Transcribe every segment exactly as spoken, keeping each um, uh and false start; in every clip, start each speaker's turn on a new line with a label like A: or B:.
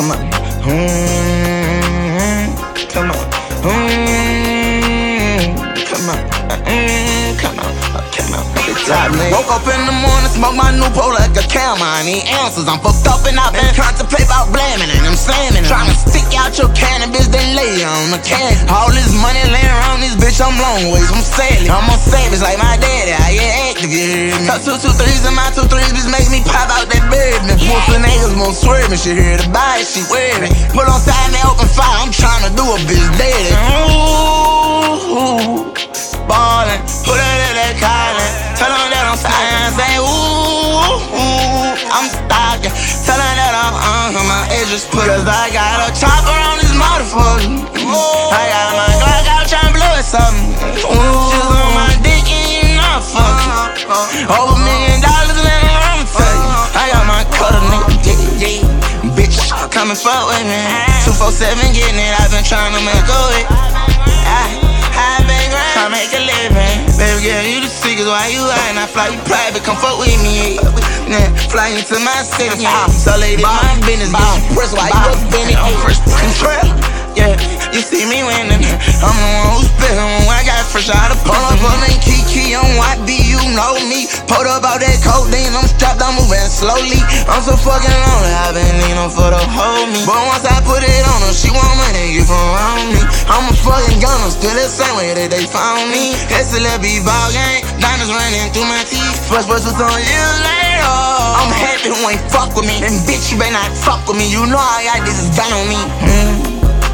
A: come on, mm, come on, mm, come on, mm, come on, come on. Woke up in the morning, smoke my new pole like a camel. I need answers, I'm fucked up and I've been contemplating about blaming and I'm slamming. Tryna stick out your cannabis, then lay on the can. All this money laying around this bitch, I'm long ways, I'm sailing. I'm a savage like my daddy, I get active, you hear me? Got two, two threes and my two threes, bitch make me pop out that bird. And pussy niggas won't swerve and she hear the buy it, she wearing. Put on side and they open fire, I'm tryna do a bitch daddy. Ooh, ballin', put her in that collar. Tell her that I'm flying, say ooh, ooh, I'm stalking. Tell her that I'm on my edges, put cause I got a chopper on this motherfucker. I got my Glock out tryna blow it something. She's on my dick and you know fuck. Over a million dollars and I'm tell you. I got my cutter nigga, yeah, yeah. Bitch, come and fuck with me. two four seven getting it, I've been tryna make go it. I, I been grind, tryna make a living. Baby girl, you the secret, why you out? And I fly you private, come fuck with me. Yeah, fly into my city, yeah. So lady, my business, get you press while you up in it. On first control, yeah. You see me winning, I'm the one who's spitting. I got fresh out of pull up on that Kiki on Y B, you know me. Pulled up out that codeine, I'm strapped, I'm moving slowly. I'm so fucking lonely, I've been leaning for the hold me. But once I put it on her, she want money, get from around me. I'm a fucking gunner, still the same way that they found me. It's a little bit ball game, diamonds running through my teeth. First verse was on you later. I'm happy who ain't fuck with me. And bitch, you better not fuck with me. You know I got this is done on me. Mm.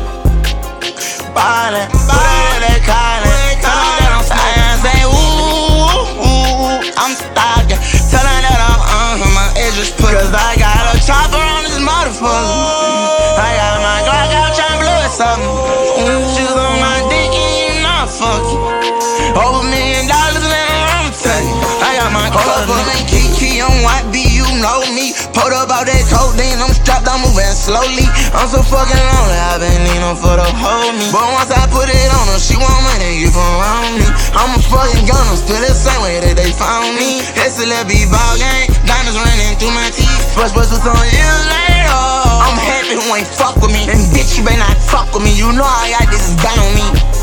A: Ballin', put her in that collar. Tell her that I'm flying, say ooh, ooh, I'm stalking. Tell her that I'm on my edges, put cause I got a chopper on this motherfucker. I got my Glock out tryna blow it something. She's on my dick and you know fucking. Over a million dollars and I'm tell you. I got my cutter nigga, Kiki on Y B, you know me. Pulled up out that codeine, I'm strapped, I'm moving slowly. I'm so fucking lonely, I've been leaning for the hold me. But once I put it on her, she want money, get from around me. I'm a fucking gunner, still the same way that they found me. It's a little bit ball game, diamonds running through my teeth. First verse was on you later. I'm happy who ain't fuck with me. And bitch, you better not fuck with me. You know I got this is done on me.